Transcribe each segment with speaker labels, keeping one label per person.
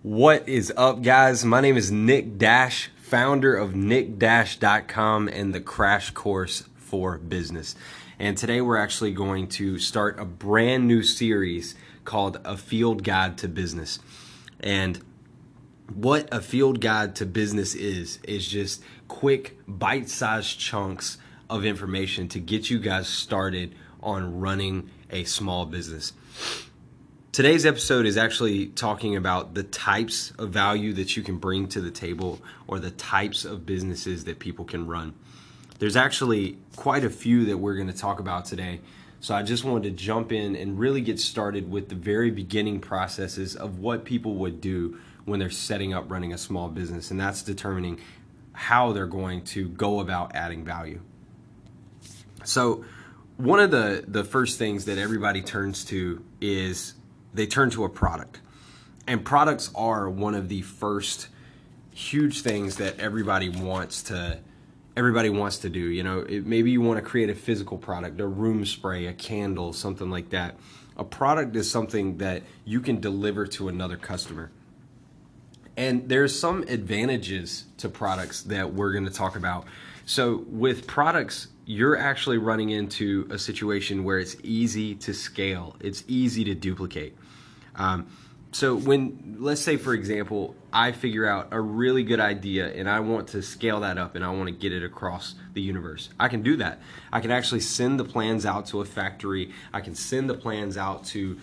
Speaker 1: What is up, guys? My name is Nick Dash, founder of nickdash.com and the Crash Course for Business. And today we're actually going to start a brand new series called A Field Guide to Business. And what a field guide to business is just quick, bite-sized chunks of information to get you guys started on running a small business. Today's episode is actually talking about the types of value that you can bring to the table or the types of businesses that people can run. There's actually quite a few that we're going to talk about today. So I just wanted to jump in and really get started with the very beginning processes of what people would do when they're setting up running a small business. And that's determining how they're going to go about adding value. So one of the first things that everybody turns to is they turn to a product. And products are one of the first huge things that everybody wants to do. You know, maybe you want to create a physical product, a room spray, a candle, something like that. A product is something that you can deliver to another customer. And there's some advantages to products that we're going to talk about. So with products, you're actually running into a situation where it's easy to scale. It's easy to duplicate. So when, let's say for example, I figure out a really good idea and I want to scale that up and I want to get it across the universe, I can do that. I can actually send the plans out to a factory. I can send the plans out to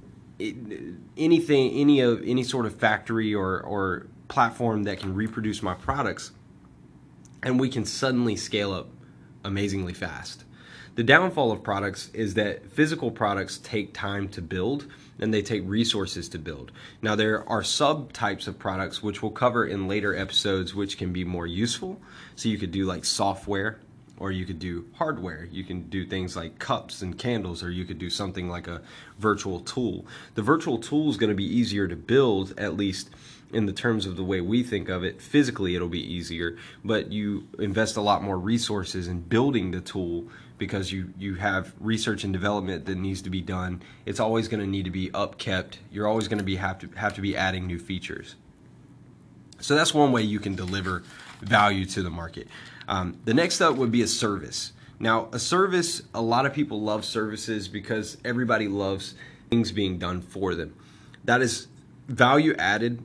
Speaker 1: any sort of factory or platform that can reproduce my products, and we can suddenly scale up amazingly fast. The downfall of products is that physical products take time to build and they take resources to build. Now there are subtypes of products which we'll cover in later episodes which can be more useful. So you could do like software, or you could do hardware. You can do things like cups and candles, or you could do something like a virtual tool. The virtual tool is going to be easier to build, at least in the terms of the way we think of it. Physically it'll be easier, but you invest a lot more resources in building the tool because you have research and development that needs to be done. It's always going to need to be upkept. You're always going to have to be adding new features. So that's one way you can deliver value to the market. The next up would be a service. Now, a service, a lot of people love services because everybody loves things being done for them. That is value added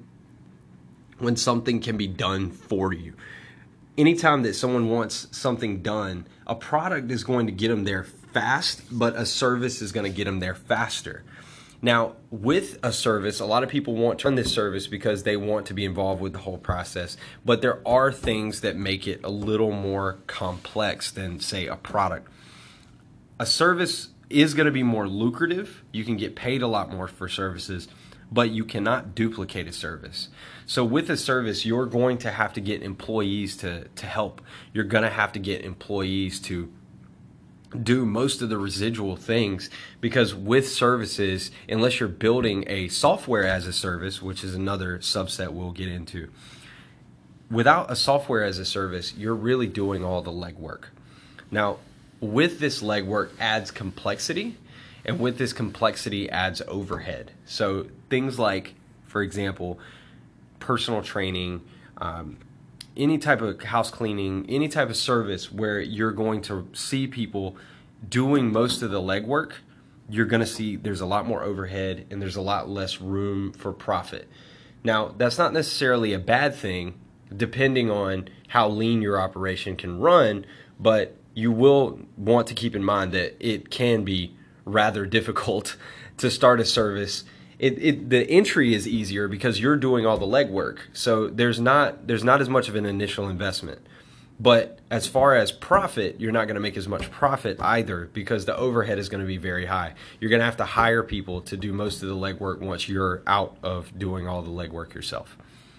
Speaker 1: when something can be done for you. Anytime that someone wants something done, a product is going to get them there fast, but a service is going to get them there faster. Now, with a service, a lot of people want to run this service because they want to be involved with the whole process, but there are things that make it a little more complex than, say, a product. A service is going to be more lucrative. You can get paid a lot more for services, but you cannot duplicate a service. So with a service, you're going to have to get employees to help. You're going to have to get employees to do most of the residual things, because with services, unless you're building a software as a service, which is another subset we'll get into, without a software as a service, you're really doing all the legwork. Now, with this legwork adds complexity, and with this complexity adds overhead. So things like, for example, personal training, any type of house cleaning, any type of service where you're going to see people doing most of the legwork, you're going to see there's a lot more overhead and there's a lot less room for profit. Now, that's not necessarily a bad thing depending on how lean your operation can run, but you will want to keep in mind that it can be rather difficult to start a service. The entry is easier because you're doing all the legwork, so there's not as much of an initial investment. But as far as profit, you're not going to make as much profit either because the overhead is going to be very high. You're going to have to hire people to do most of the legwork once you're out of doing all the legwork yourself.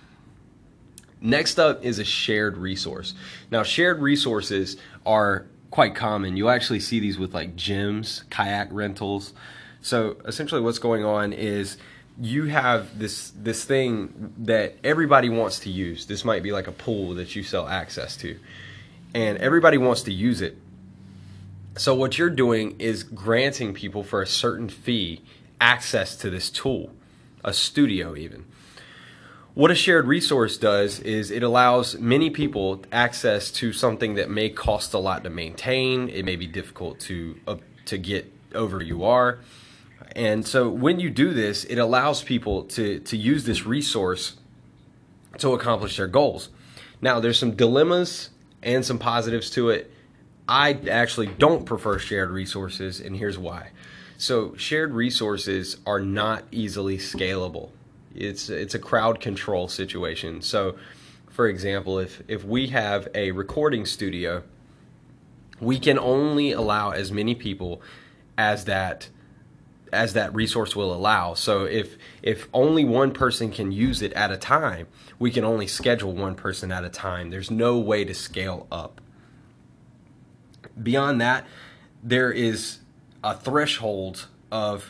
Speaker 1: Next up is a shared resource. Now, shared resources are quite common. You'll actually see these with like gyms, kayak rentals. So essentially what's going on is you have this thing that everybody wants to use. This might be like a pool that you sell access to, and everybody wants to use it. So what you're doing is granting people for a certain fee access to this tool, a studio even. What a shared resource does is it allows many people access to something that may cost a lot to maintain. It may be difficult to get over where you are. And so when you do this, it allows people to use this resource to accomplish their goals. Now, there's some dilemmas and some positives to it. I actually don't prefer shared resources, and here's why. So shared resources are not easily scalable. It's a crowd control situation. So, for example, if we have a recording studio, we can only allow as many people as that resource will allow. So if only one person can use it at a time, we can only schedule one person at a time. There's no way to scale up. Beyond that, there is a threshold of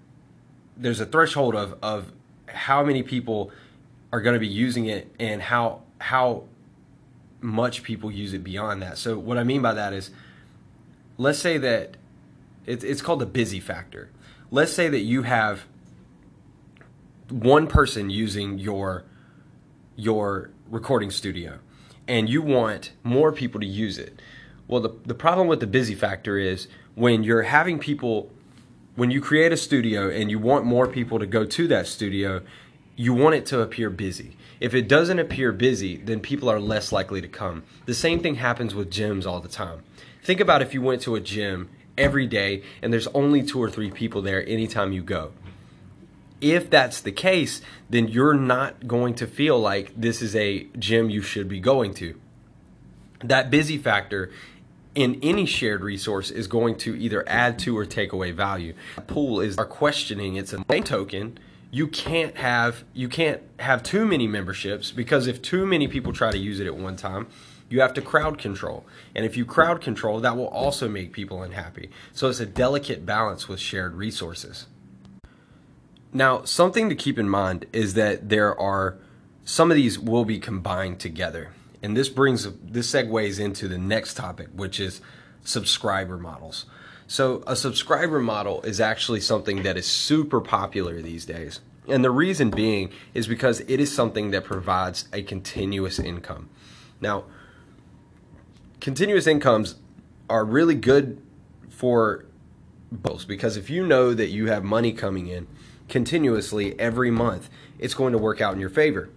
Speaker 1: how many people are going to be using it and how much people use it beyond that. So what I mean by that is, let's say that it's called the busy factor. Let's say that you have one person using your recording studio and you want more people to use it. Well, the problem with the busy factor is when you create a studio and you want more people to go to that studio, you want it to appear busy. If it doesn't appear busy, then people are less likely to come. The same thing happens with gyms all the time. Think about if you went to a gym every day and there's only 2 or 3 people there anytime you go. If that's the case, then you're not going to feel like this is a gym you should be going to. That busy factor in any shared resource is going to either add to or take away value. Pool is our questioning. It's a main token. You can't have too many memberships, because if too many people try to use it at one time, you have to crowd control. And if you crowd control, that will also make people unhappy. So it's a delicate balance with shared resources. Now, something to keep in mind is that some of these will be combined together. And this segues into the next topic, which is subscriber models. So a subscriber model is actually something that is super popular these days. And the reason being is because it is something that provides a continuous income. Now, continuous incomes are really good for both, because if you know that you have money coming in continuously every month, it's going to work out in your favor.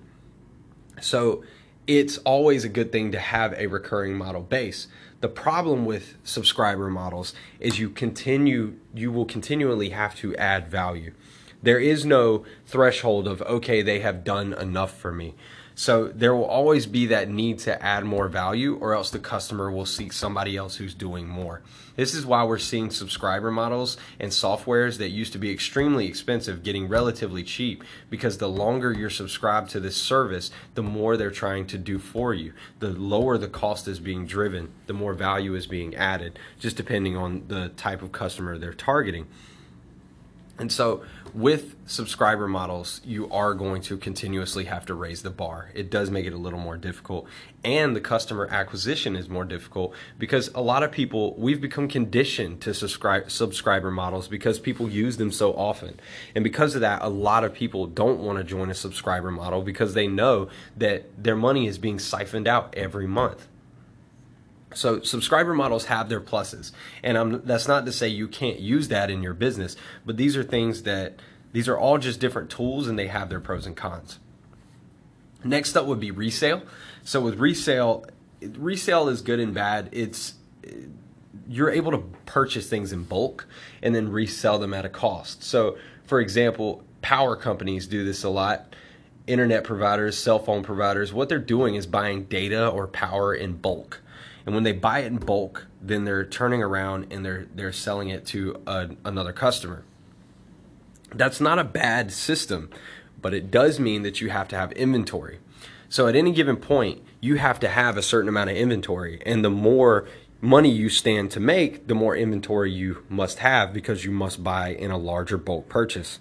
Speaker 1: So it's always a good thing to have a recurring model base. The problem with subscriber models is you will continually have to add value. There is no threshold of, okay, they have done enough for me. So there will always be that need to add more value, or else the customer will seek somebody else who's doing more. This is why we're seeing subscriber models and softwares that used to be extremely expensive getting relatively cheap, because the longer you're subscribed to this service, the more they're trying to do for you. The lower the cost is being driven, the more value is being added, just depending on the type of customer they're targeting. And so with subscriber models, you are going to continuously have to raise the bar. It does make it a little more difficult, and the customer acquisition is more difficult, because a lot of people, we've become conditioned to subscriber models because people use them so often. And because of that, a lot of people don't want to join a subscriber model because they know that their money is being siphoned out every month. So subscriber models have their pluses, and that's not to say you can't use that in your business, but these are all just different tools, and they have their pros and cons. Next up would be resale. So with resale is good and bad. You're able to purchase things in bulk and then resell them at a cost. So for example, power companies do this a lot. Internet providers, cell phone providers, what they're doing is buying data or power in bulk. And when they buy it in bulk, then they're turning around and they're selling it to another customer. That's not a bad system, but it does mean that you have to have inventory. So at any given point, you have to have a certain amount of inventory. And the more money you stand to make, the more inventory you must have, because you must buy in a larger bulk purchase.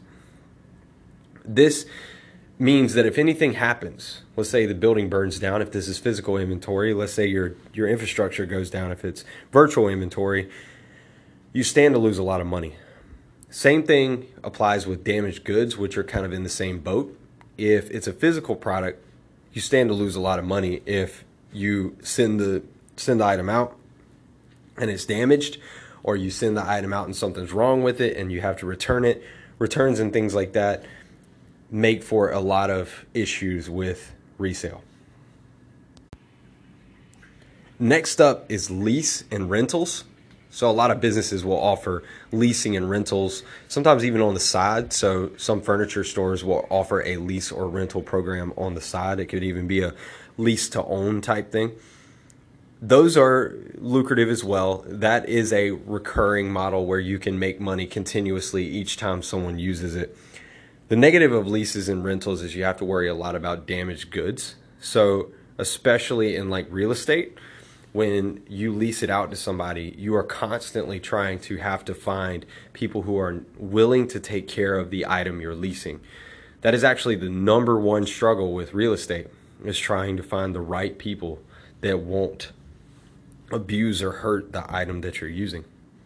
Speaker 1: This means that if anything happens, let's say the building burns down, if this is physical inventory, let's say your infrastructure goes down, if it's virtual inventory, you stand to lose a lot of money. Same thing applies with damaged goods, which are kind of in the same boat. if it's a physical product, you stand to lose a lot of money if you send the item out and it's damaged, or you send the item out and something's wrong with it and you have to return it. Returns and things like that make for a lot of issues with resale. Next up is lease and rentals. So a lot of businesses will offer leasing and rentals, sometimes even on the side. So some furniture stores will offer a lease or rental program on the side. It could even be a lease to own type thing. Those are lucrative as well. That is a recurring model where you can make money continuously each time someone uses it. The negative of leases and rentals is you have to worry a lot about damaged goods. So especially in like real estate, when you lease it out to somebody, you are constantly trying to have to find people who are willing to take care of the item you're leasing. That is actually the number one struggle with real estate, is trying to find the right people that won't abuse or hurt the item that you're using.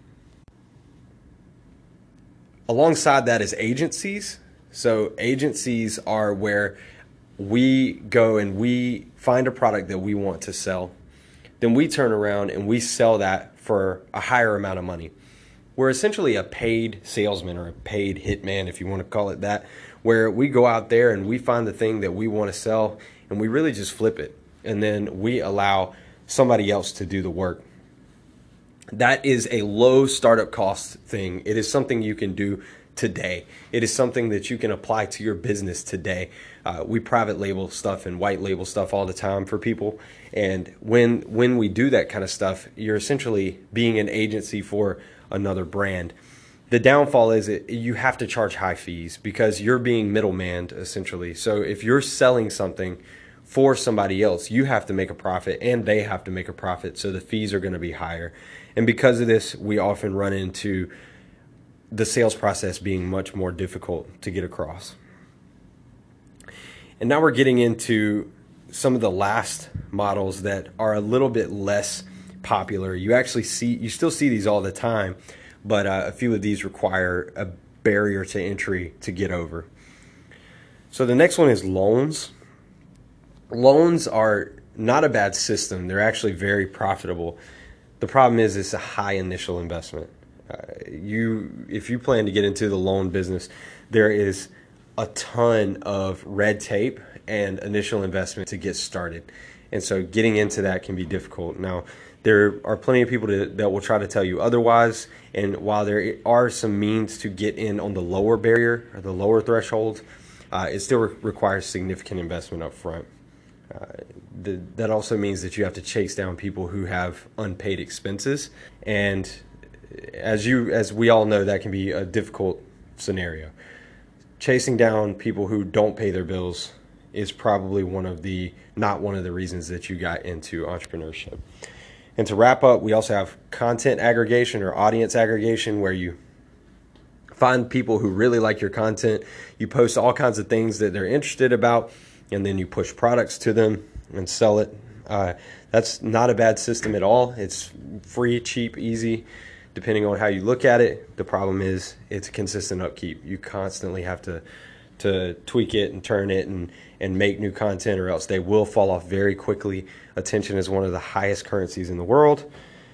Speaker 1: Alongside that is agencies. So agencies are where we go and we find a product that we want to sell. Then we turn around and we sell that for a higher amount of money. We're essentially a paid salesman, or a paid hitman, if you want to call it that, where we go out there and we find the thing that we want to sell and we really just flip it. And then we allow somebody else to do the work. That is a low startup cost thing. It is something you can do today. It is something that you can apply to your business today. We private label stuff and white label stuff all the time for people. And when we do that kind of stuff, you're essentially being an agency for another brand. The downfall is you have to charge high fees because you're being middleman essentially. So if you're selling something for somebody else, you have to make a profit and they have to make a profit. So the fees are going to be higher. And because of this, we often run into the sales process being much more difficult to get across. And now we're getting into some of the last models that are a little bit less popular. You still see these all the time, but a few of these require a barrier to entry to get over. So the next one is loans. Loans are not a bad system. They're actually very profitable. The problem is it's a high initial investment. If you plan to get into the loan business, there is a ton of red tape and initial investment to get started. And so getting into that can be difficult. Now, there are plenty of people that will try to tell you otherwise. And while there are some means to get in on the lower barrier or the lower threshold, it still requires significant investment up front. That also means that you have to chase down people who have unpaid expenses. And as we all know, that can be a difficult scenario. Chasing down people who don't pay their bills is probably not one of the reasons that you got into entrepreneurship. And to wrap up, we also have content aggregation or audience aggregation, where you find people who really like your content. You post all kinds of things that they're interested about, and then you push products to them and sell it. That's not a bad system at all. It's free, cheap, easy, depending on how you look at it. The problem is it's consistent upkeep. You constantly have to tweak it and turn it and make new content, or else they will fall off very quickly. Attention is one of the highest currencies in the world.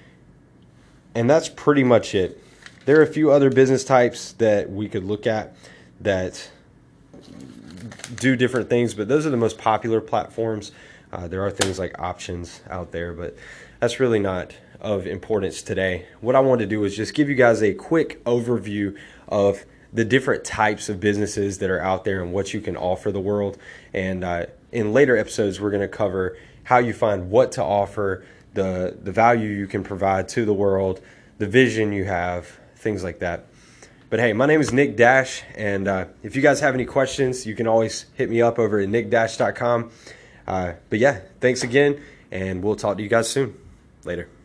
Speaker 1: And that's pretty much it. There are a few other business types that we could look at that do different things, but those are the most popular platforms. There are things like options out there, but that's really not of importance today. What I wanted to do is just give you guys a quick overview of the different types of businesses that are out there and what you can offer the world. And in later episodes, we're going to cover how you find what to offer, the value you can provide to the world, the vision you have, things like that. But hey, my name is Nick Dash, and if you guys have any questions, you can always hit me up over at nickdash.com. But yeah, thanks again, and we'll talk to you guys soon. Later.